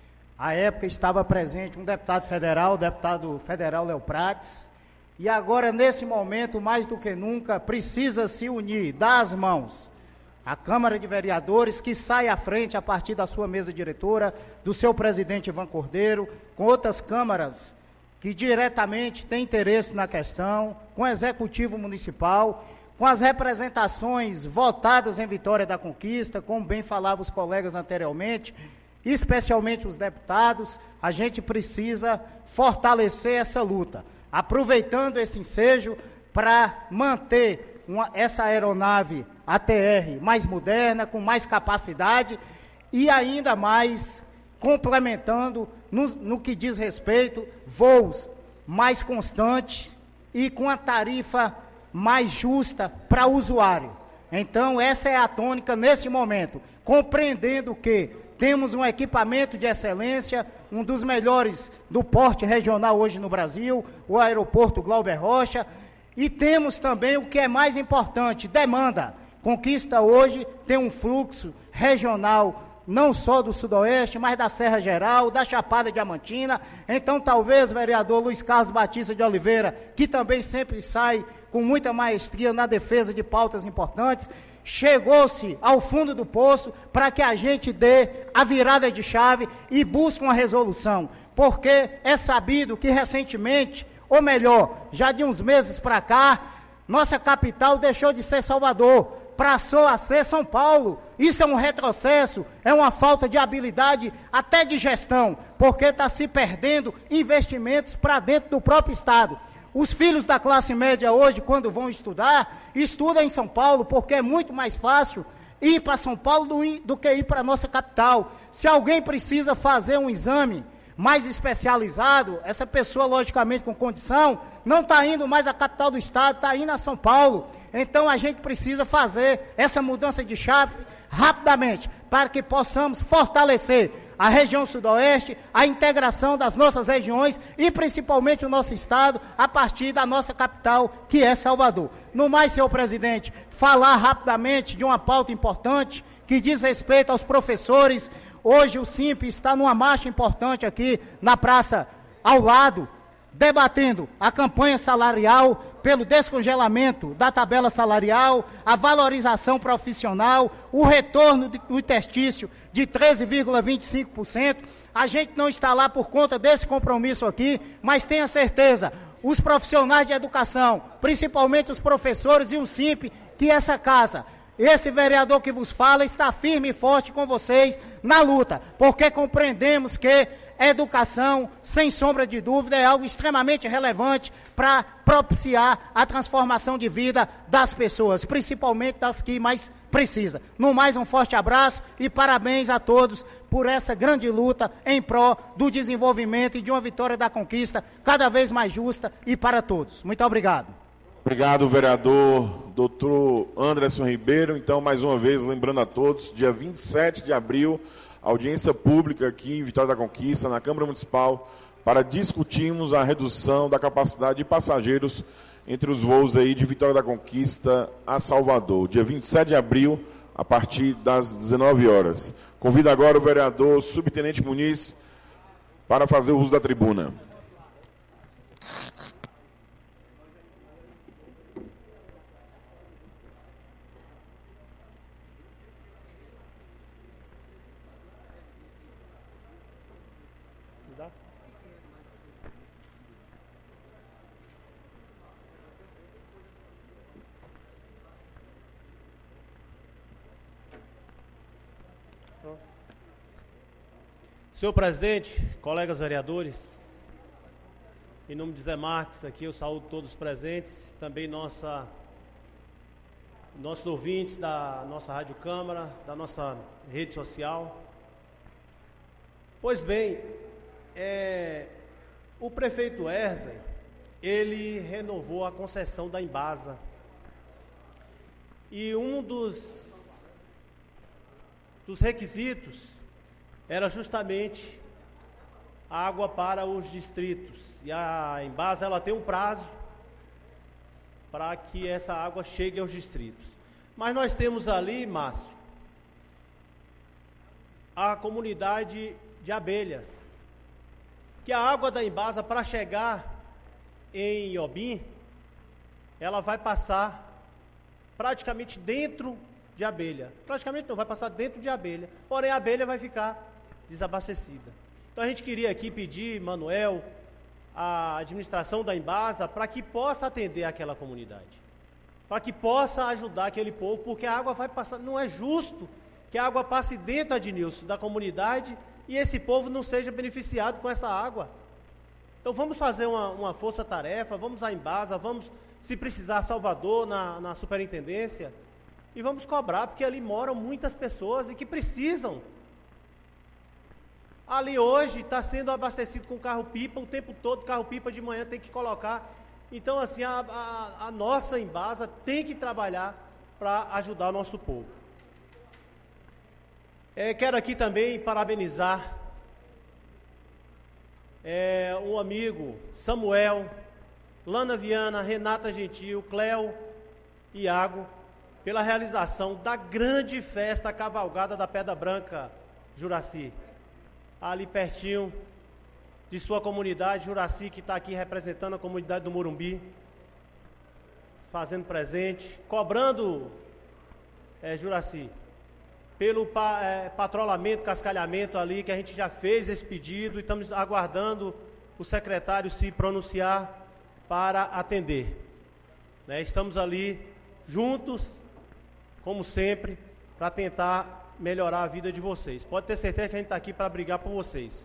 À época estava presente um deputado federal, o deputado federal Léo Prates, e agora, nesse momento, mais do que nunca, precisa se unir, dar as mãos à Câmara de Vereadores, que sai à frente a partir da sua mesa diretora, do seu presidente Ivan Cordeiro, com outras câmaras que diretamente têm interesse na questão, com o Executivo Municipal, com as representações votadas em Vitória da Conquista, como bem falavam os colegas anteriormente, especialmente os deputados. A gente precisa fortalecer essa luta, aproveitando esse ensejo para manter essa aeronave ATR mais moderna, com mais capacidade e ainda mais complementando no que diz respeito, voos mais constantes e com a tarifa mais justa para o usuário. Então, essa é a tônica nesse momento, compreendendo que temos um equipamento de excelência, um dos melhores do porte regional hoje no Brasil, o aeroporto Glauber Rocha, e temos também o que é mais importante, demanda. Conquista hoje tem um fluxo regional não só do Sudoeste, mas da Serra Geral, da Chapada Diamantina. Então, talvez, vereador Luiz Carlos Batista de Oliveira, que também sempre sai com muita maestria na defesa de pautas importantes, chegou-se ao fundo do poço para que a gente dê a virada de chave e busque uma resolução. Porque é sabido que recentemente, ou melhor, já de uns meses para cá, nossa capital deixou de ser Salvador, passou a ser São Paulo. Isso é um retrocesso, é uma falta de habilidade até de gestão, porque está se perdendo investimentos para dentro do próprio Estado. Os filhos da classe média hoje, quando vão estudar, estudam em São Paulo, porque é muito mais fácil ir para São Paulo do que ir para a nossa capital. Se alguém precisa fazer um exame mais especializado, essa pessoa, logicamente, com condição, não está indo mais à capital do Estado, está indo a São Paulo. Então, a gente precisa fazer essa mudança de chave rapidamente, para que possamos fortalecer a região sudoeste, a integração das nossas regiões e, principalmente, o nosso Estado, a partir da nossa capital, que é Salvador. No mais, senhor presidente, falar rapidamente de uma pauta importante, que diz respeito aos professores. Hoje o SIMP está numa marcha importante aqui na praça ao lado, debatendo a campanha salarial pelo descongelamento da tabela salarial, a valorização profissional, o retorno do interstício de 13,25%. A gente não está lá por conta desse compromisso aqui, mas tenha certeza, os profissionais de educação, principalmente os professores e o SIMP, que essa casa, esse vereador que vos fala, está firme e forte com vocês na luta, porque compreendemos que a educação, sem sombra de dúvida, é algo extremamente relevante para propiciar a transformação de vida das pessoas, principalmente das que mais precisam. No mais, um forte abraço e parabéns a todos por essa grande luta em prol do desenvolvimento e de uma vitória da conquista cada vez mais justa e para todos. Muito obrigado. Obrigado, vereador doutor Anderson Ribeiro. Então, mais uma vez, lembrando a todos, dia 27 de abril, audiência pública aqui em Vitória da Conquista, na Câmara Municipal, para discutirmos a redução da capacidade de passageiros entre os voos aí de Vitória da Conquista a Salvador. Dia 27 de abril, a partir das 19 horas. Convido agora o vereador Subtenente Muniz para fazer o uso da tribuna. Senhor presidente, colegas vereadores, em nome de Zé Marques, aqui eu saúdo todos os presentes, também nossos ouvintes da nossa Rádio Câmara, da nossa rede social. Pois bem, o prefeito Erzen, ele renovou a concessão da Embasa. E um dos requisitos era justamente água para os distritos. E a Embasa, ela tem um prazo para que essa água chegue aos distritos. Mas nós temos ali, Márcio, a comunidade de Abelhas, que a água da Embasa, para chegar em Iobim, ela vai passar praticamente dentro de Abelha. Praticamente não, vai passar dentro de Abelha. Porém, a Abelha vai ficar desabastecida. Então a gente queria aqui pedir, Manuel, a administração da Embasa, para que possa atender aquela comunidade, para que possa ajudar aquele povo, porque a água vai passar, não é justo que a água passe dentro, Adnilson, da comunidade e esse povo não seja beneficiado com essa água. Então vamos fazer uma força-tarefa, vamos à Embasa, vamos, se precisar, a Salvador, na superintendência, e vamos cobrar, porque ali moram muitas pessoas e que precisam. Ali hoje está sendo abastecido com carro-pipa o tempo todo, carro-pipa de manhã tem que colocar. Então, assim, a nossa Embasa tem que trabalhar para ajudar o nosso povo. Quero aqui também parabenizar um amigo, Samuel, Lana Viana, Renata Gentil, Cléo, Iago, pela realização da grande festa cavalgada da Pedra Branca, Juraci. Ali pertinho de sua comunidade, Juraci, que está aqui representando a comunidade do Morumbi, fazendo presente, cobrando, Juraci, pelo patrulhamento, cascalhamento ali, que a gente já fez esse pedido e estamos aguardando o secretário se pronunciar para atender. Estamos ali juntos, como sempre, para tentar melhorar a vida de vocês. Pode ter certeza que a gente está aqui para brigar por vocês.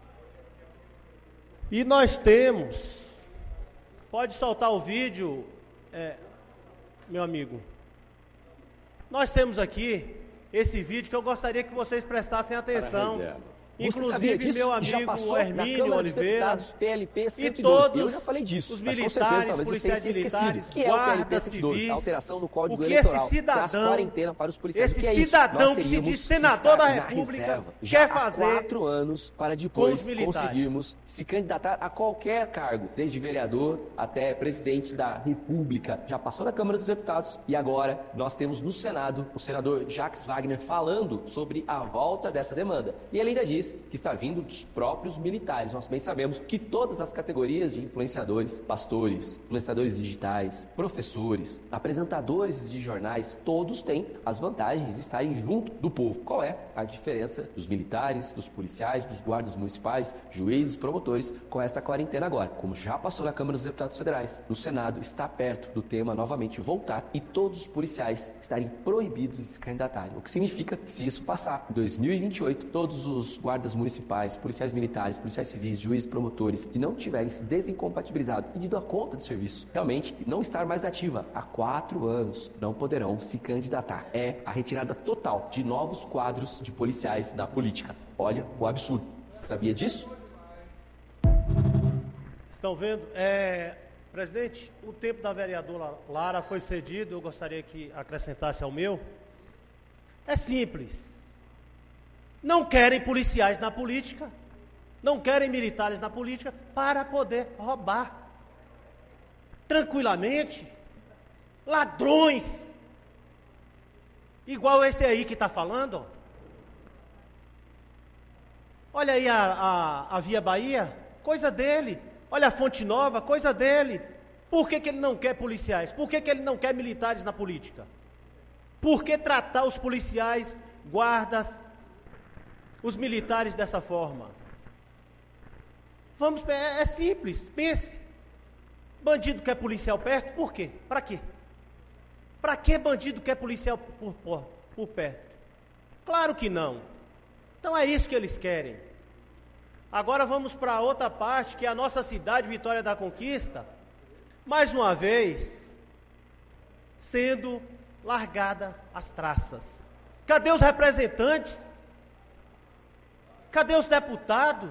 E nós temos, pode soltar o vídeo, meu amigo. Nós temos aqui esse vídeo que eu gostaria que vocês prestassem atenção. Inclusive, meu amigo Hermínio Oliveira PLP 112, e todos eu já falei disso, os militares, policiais militares, que é guardas civis, alteração do Código o que Eleitoral, esse cidadão, quarentena para os policiais. esse que é cidadão que se diz senador da República quer fazer há 4 anos para depois conseguirmos se candidatar a qualquer cargo, desde vereador até presidente da República. Já passou na Câmara dos Deputados e agora nós temos no Senado o senador Jacques Wagner falando sobre a volta dessa demanda. E ele ainda diz interesse que está vindo dos próprios militares. Nós bem sabemos que todas as categorias de influenciadores, pastores, influenciadores digitais, professores, apresentadores de jornais, todos têm as vantagens de estarem junto do povo. Qual é a diferença dos militares, dos policiais, dos guardas municipais, juízes, promotores com esta quarentena agora? Como já passou na Câmara dos Deputados Federais, no Senado está perto do tema novamente voltar e todos os policiais estarem proibidos de se candidatarem. O que significa que, se isso passar em 2028, todos os guardas municipais, policiais militares, policiais civis, juízes, promotores que não tiverem se desincompatibilizado, pedido a conta de serviço, realmente não estar mais nativa há 4 anos, não poderão se candidatar. É a retirada total de novos quadros de policiais da política. Olha o absurdo. Você sabia disso? Estão vendo? Presidente, o tempo da vereadora Lara foi cedido, eu gostaria que acrescentasse ao meu. É simples. Não querem policiais na política, não querem militares na política para poder roubar tranquilamente ladrões, igual esse aí que está falando. Olha aí a Via Bahia, coisa dele. Olha a Fonte Nova, coisa dele. Por que ele não quer policiais? Por que ele não quer militares na política? Por que tratar os policiais, guardas, os militares dessa forma? É simples, pense. Bandido quer policial perto, por quê? Para quê? Para que bandido quer policial por perto? Claro que não. Então é isso que eles querem. Agora vamos para outra parte, que é a nossa cidade, Vitória da Conquista, mais uma vez, sendo largada às traças. Cadê os representantes? Cadê os deputados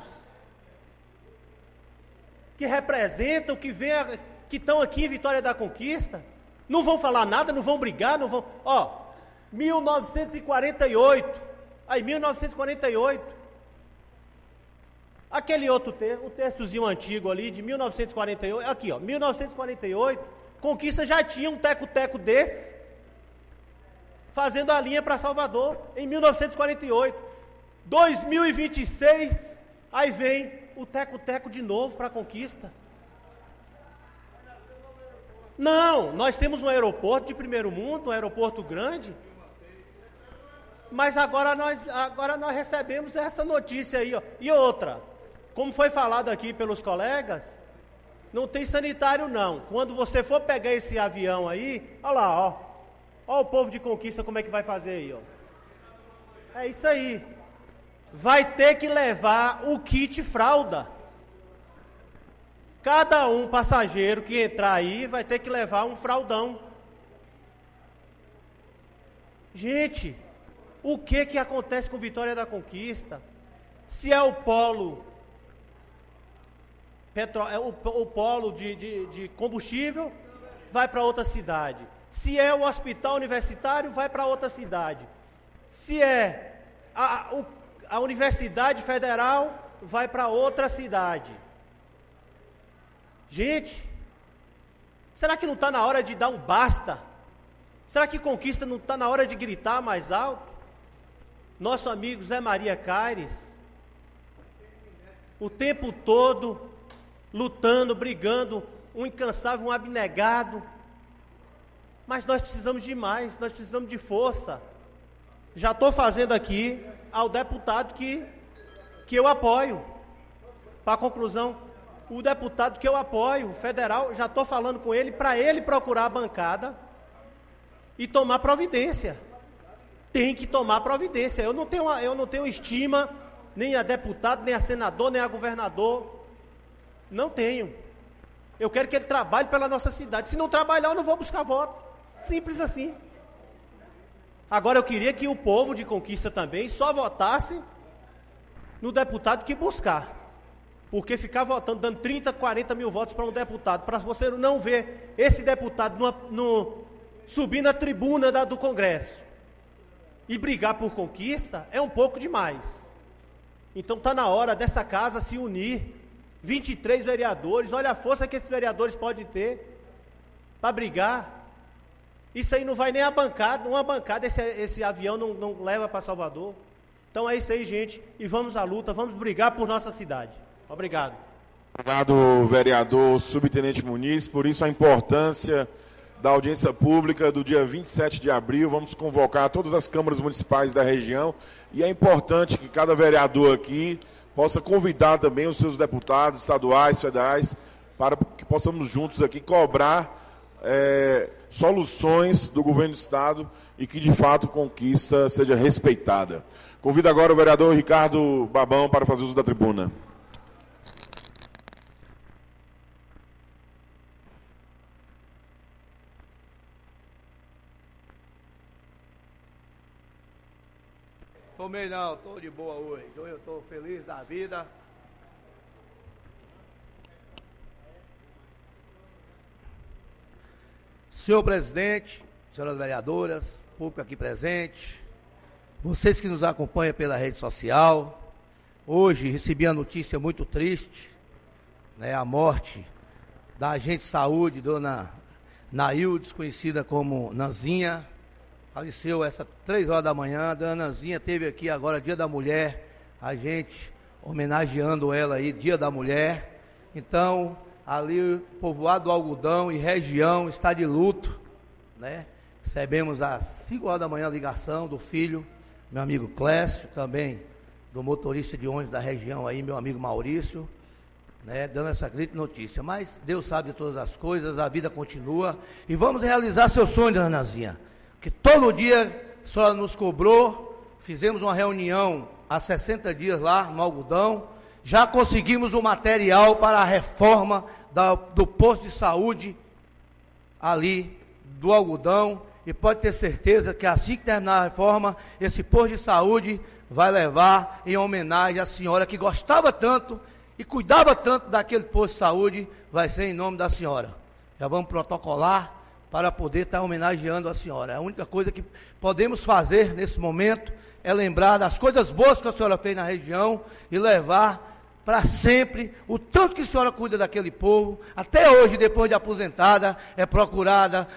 que representam, que estão aqui em Vitória da Conquista? Não vão falar nada, não vão brigar, não vão... 1948, aí 1948, aquele outro texto, o textozinho antigo ali, de 1948, aqui 1948, Conquista já tinha um teco-teco desse, fazendo a linha para Salvador, em 1948, 2026, aí vem o teco-teco de novo para Conquista. Não, nós temos um aeroporto de primeiro mundo, um aeroporto grande, mas agora nós recebemos essa notícia aí, E outra, como foi falado aqui pelos colegas, não tem sanitário não. Quando você for pegar esse avião aí, olha lá, Olha o povo de Conquista como é que vai fazer aí, É isso aí. Vai ter que levar o kit fralda. Cada passageiro que entrar aí vai ter que levar um fraldão. Gente, o que acontece com Vitória da Conquista? Se é o polo o polo de combustível, vai para outra cidade. Se é o hospital universitário, vai para outra cidade. Se é a Universidade Federal, vai para outra cidade. Gente, será que não está na hora de dar um basta? Será que Conquista não está na hora de gritar mais alto? Nosso amigo Zé Maria Caires, o tempo todo lutando, brigando, um incansável, um abnegado. Mas nós precisamos de mais, nós precisamos de força. Já estou fazendo aqui ao deputado que eu apoio. Para a conclusão, o deputado que eu apoio, federal, já estou falando com ele para ele procurar a bancada e tomar providência. Tem que tomar providência. Eu não tenho estima nem a deputado, nem a senador, nem a governador. Não tenho. Eu quero que ele trabalhe pela nossa cidade. Se não trabalhar, eu não vou buscar voto. Simples assim. Agora eu queria que o povo de Conquista também só votasse no deputado que buscar. Porque ficar votando, dando 30, 40 mil votos para um deputado, para você não ver esse deputado subir na tribuna do Congresso e brigar por Conquista, é um pouco demais. Então está na hora dessa casa se unir. 23 vereadores, olha a força que esses vereadores podem ter para brigar. Isso aí não vai nem a bancada, uma bancada esse avião não leva para Salvador. Então é isso aí, gente, e vamos à luta, vamos brigar por nossa cidade. Obrigado. Obrigado, vereador Subtenente Muniz, por isso a importância da audiência pública do dia 27 de abril. Vamos convocar todas as câmaras municipais da região e é importante que cada vereador aqui possa convidar também os seus deputados estaduais, federais, para que possamos juntos aqui cobrar soluções do governo do estado e que de fato conquista seja respeitada. Convido agora o vereador Ricardo Babão para fazer uso da tribuna. Tomei não, estou de boa hoje. Hoje eu estou feliz da vida. Senhor presidente, senhoras vereadoras, público aqui presente, vocês que nos acompanham pela rede social, hoje recebi a notícia muito triste, né, a morte da agente de saúde, dona Naildes, conhecida como Nanzinha. Faleceu essa 3 horas da manhã. A dona Nanzinha esteve aqui agora, Dia da Mulher, a gente homenageando ela aí, Dia da Mulher. Então, ali o povoado do Algodão e região está de luto, né? Recebemos às 5 horas da manhã a ligação do filho, meu amigo Clécio, também do motorista de ônibus da região aí, meu amigo Maurício, né? Dando essa grande notícia. Mas Deus sabe de todas as coisas, a vida continua e vamos realizar seu sonho, dona Nanzinha. Que todo dia a senhora nos cobrou, fizemos uma reunião há 60 dias lá no Algodão, já conseguimos o material para a reforma do posto de saúde ali do Algodão, e pode ter certeza que assim que terminar a reforma, esse posto de saúde vai levar em homenagem à senhora que gostava tanto e cuidava tanto daquele posto de saúde, vai ser em nome da senhora. Já vamos protocolar para poder estar homenageando a senhora. A única coisa que podemos fazer nesse momento é lembrar das coisas boas que a senhora fez na região e levar para sempre o tanto que a senhora cuida daquele povo. Até hoje, depois de aposentada, era procurada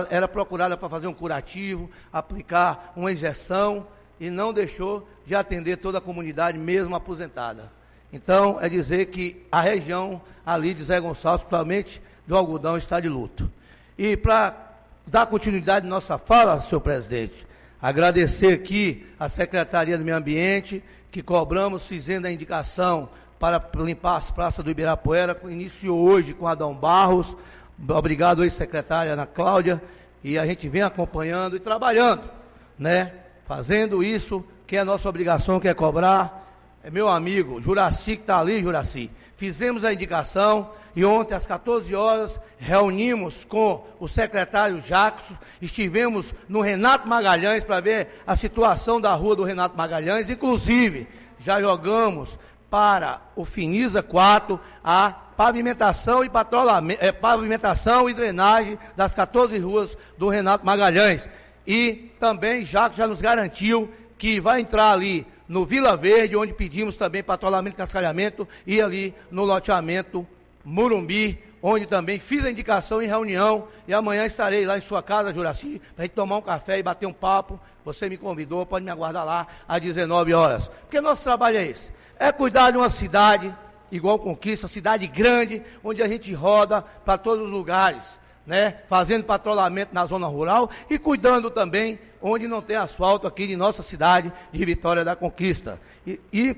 para fazer um curativo, aplicar uma injeção e não deixou de atender toda a comunidade, mesmo aposentada. Então, é dizer que a região ali de Zé Gonçalves, principalmente do Algodão, está de luto. E para dar continuidade à nossa fala, senhor presidente, agradecer aqui a Secretaria do Meio Ambiente, que cobramos, fizendo a indicação para limpar as praças do Ibirapuera, iniciou hoje com Adão Barros. Obrigado aí, secretária Ana Cláudia, e a gente vem acompanhando e trabalhando, né? Fazendo isso, que é a nossa obrigação, que é cobrar. É meu amigo Juraci, que está ali, Juraci. Fizemos a indicação e ontem, às 14 horas, reunimos com o secretário Jackson, estivemos no Renato Magalhães para ver a situação da rua do Renato Magalhães, inclusive já jogamos para o Finisa 4 a pavimentação e pavimentação e drenagem das 14 ruas do Renato Magalhães. E também Jackson já nos garantiu que vai entrar ali no Vila Verde, onde pedimos também patrulhamento e cascalhamento, e ali no loteamento Murumbi, onde também fiz a indicação em reunião, e amanhã estarei lá em sua casa, Juraci, para a gente tomar um café e bater um papo. Você me convidou, pode me aguardar lá às 19 horas. Porque nosso trabalho é esse, é cuidar de uma cidade igual Conquista, uma cidade grande, onde a gente roda para todos os lugares, né, fazendo patrulhamento na zona rural e cuidando também onde não tem asfalto aqui de nossa cidade de Vitória da Conquista. E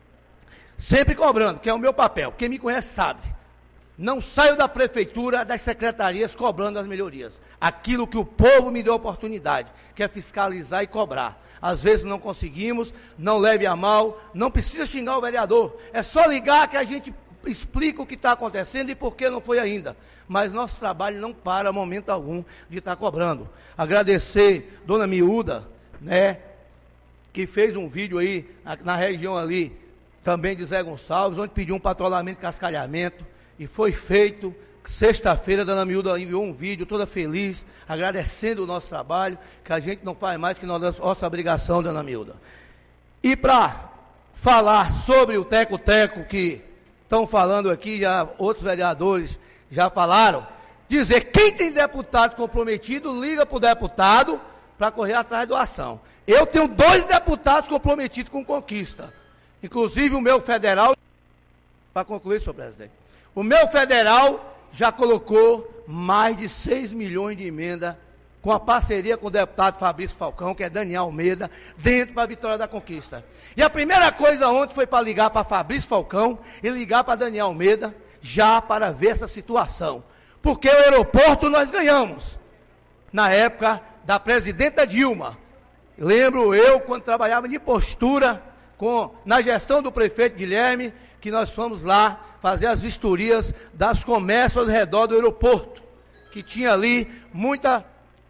sempre cobrando, que é o meu papel. Quem me conhece sabe. Não saio da prefeitura, das secretarias, cobrando as melhorias. Aquilo que o povo me deu oportunidade, que é fiscalizar e cobrar. Às vezes não conseguimos, não leve a mal, não precisa xingar o vereador. É só ligar que a gente explica o que está acontecendo e por que não foi ainda. Mas nosso trabalho não para momento algum de estar cobrando. Agradecer dona Miúda, né, que fez um vídeo aí na região ali, também de Zé Gonçalves, onde pediu um patrulhamento e cascalhamento, e foi feito. Sexta-feira, a dona Miúda enviou um vídeo toda feliz, agradecendo o nosso trabalho, que a gente não faz mais que nossa obrigação, dona Miúda. E para falar sobre o teco-teco que estão falando aqui, já outros vereadores já falaram, dizer quem tem deputado comprometido, liga para o deputado para correr atrás da doação. Eu tenho 2 deputados comprometidos com conquista. Inclusive o meu federal, para concluir, senhor presidente, o meu federal já colocou mais de 6 milhões de emenda com a parceria com o deputado Fabrício Falcão, que é Daniel Almeida, dentro para a Vitória da Conquista. E a primeira coisa ontem foi para ligar para Fabrício Falcão e ligar para Daniel Almeida, já para ver essa situação. Porque o aeroporto nós ganhamos, na época da presidenta Dilma. Lembro eu, quando trabalhava de postura, na gestão do prefeito Guilherme, que nós fomos lá fazer as vistorias das comércios ao redor do aeroporto, que tinha ali muita...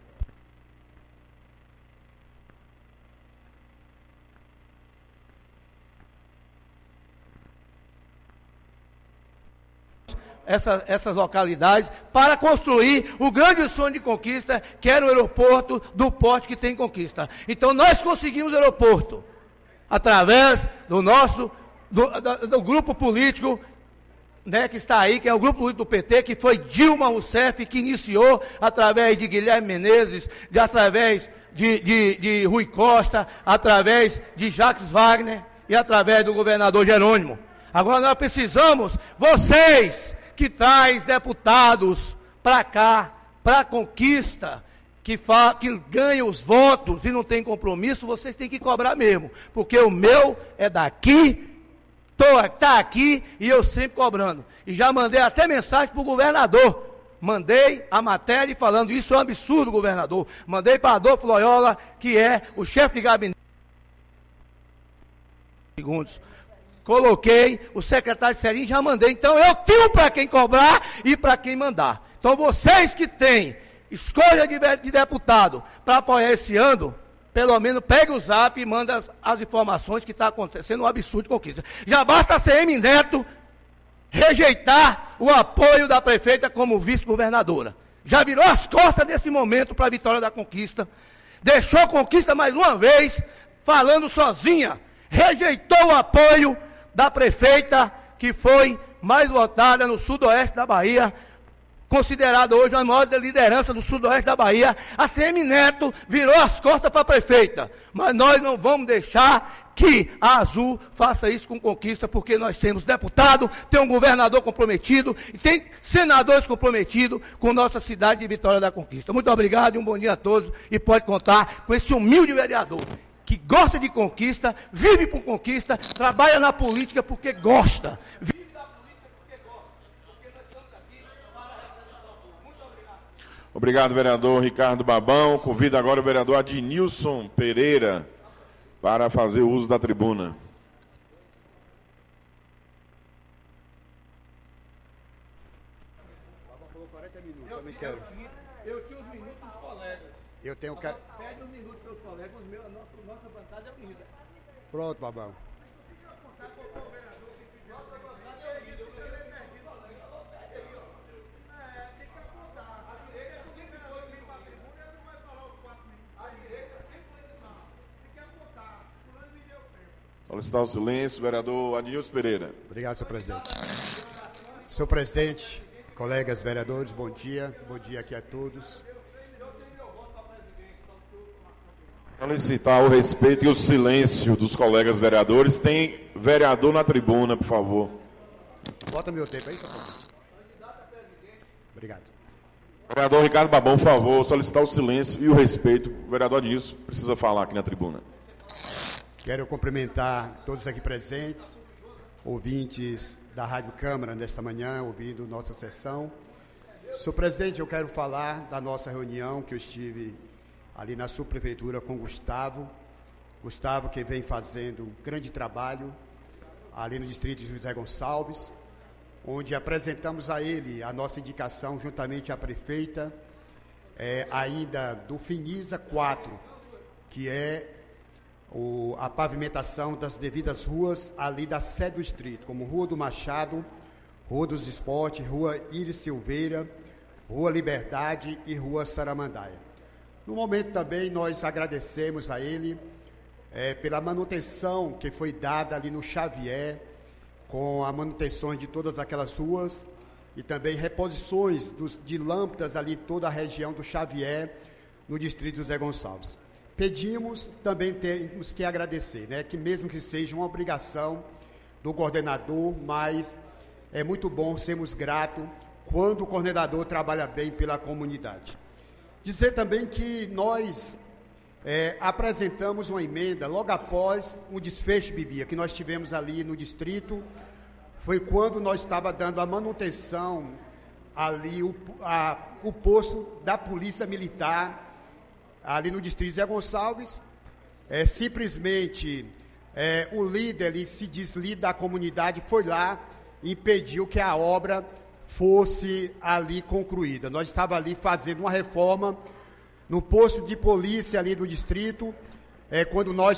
Essas localidades, para construir o grande sonho de Conquista, que era o aeroporto do porte que tem Conquista. Então nós conseguimos o aeroporto, através do grupo político, né, que está aí, que é o grupo político do PT, que foi Dilma Rousseff, que iniciou através de Guilherme Menezes, através de Rui Costa, através de Jacques Wagner e através do governador Jerônimo. Agora nós precisamos, vocês que traz deputados para cá, para a Conquista, que ganham os votos e não tem compromisso, vocês têm que cobrar mesmo, porque o meu é daqui, está aqui e eu sempre cobrando. E já mandei até mensagem para o governador, mandei a matéria falando, isso é um absurdo, governador. Mandei para Adolfo Loyola, que é o chefe de gabinete. Segundos. Coloquei o secretário de Serinho, já mandei. Então eu tenho para quem cobrar e para quem mandar. Então vocês que têm escolha de deputado para apoiar esse ano, pelo menos pegue o zap e manda as informações que está acontecendo um absurdo de Conquista. Já basta a CM Neto rejeitar o apoio da prefeita como vice-governadora. Já virou as costas nesse momento para a Vitória da Conquista. Deixou a Conquista mais uma vez, falando sozinha. Rejeitou o apoio da prefeita, que foi mais votada no sudoeste da Bahia, considerada hoje a maior liderança do sudoeste da Bahia. A CM Neto virou as costas para a prefeita, mas nós não vamos deixar que a Azul faça isso com Conquista, porque nós temos deputado, tem um governador comprometido, e tem senadores comprometidos com nossa cidade de Vitória da Conquista. Muito obrigado e um bom dia a todos, e pode contar com esse humilde vereador, que gosta de Conquista, vive por Conquista, trabalha na política porque gosta. Vive da política porque gosta. Porque nós estamos aqui para representar o povo. Muito obrigado. Obrigado, vereador Ricardo Babão. Convido agora o vereador Adnilson Pereira para fazer uso da tribuna. Falou 40 minutos, eu também quero. Eu tinha os minutos dos colegas. Eu tenho que... Pede os minutos dos seus colegas, nossa vantagem é unida. Pronto, Babão. Solicitar o silêncio, vereador Adnilson Pereira. Obrigado, senhor presidente. Senhor presidente, colegas vereadores, bom dia aqui a todos. Solicitar o respeito e o silêncio dos colegas vereadores. Tem vereador na tribuna, por favor. Bota meu tempo aí, por favor. Obrigado. Vereador Ricardo Babão, por favor, solicitar o silêncio e o respeito. O vereador Adnilson precisa falar aqui na tribuna. Quero cumprimentar todos aqui presentes, ouvintes da Rádio Câmara nesta manhã, ouvindo nossa sessão. Senhor presidente, eu quero falar da nossa reunião que eu estive ali na subprefeitura com Gustavo, que vem fazendo um grande trabalho ali no distrito de José Gonçalves, onde apresentamos a ele a nossa indicação, juntamente à prefeita, ainda do Finisa 4, que é a pavimentação das devidas ruas ali da sede do distrito, como Rua do Machado, Rua dos Esportes, Rua Iris Silveira, Rua Liberdade e Rua Saramandaia. No momento também nós agradecemos a ele pela manutenção que foi dada ali no Xavier, com a manutenção de todas aquelas ruas e também reposições de lâmpadas ali em toda a região do Xavier, no distrito de José Gonçalves. pedimos, também temos que agradecer, né? Que mesmo que seja uma obrigação do coordenador, mas é muito bom sermos gratos quando o coordenador trabalha bem pela comunidade. Dizer também que nós apresentamos uma emenda logo após o desfecho, Bibia, que nós tivemos ali no distrito, foi quando nós estávamos dando a manutenção ali, o posto da Polícia Militar, ali no distrito de Zé Gonçalves. Simplesmente o líder ali se desliga da comunidade, foi lá e impediu que a obra fosse ali concluída. Nós estávamos ali fazendo uma reforma no posto de polícia ali do distrito, quando nós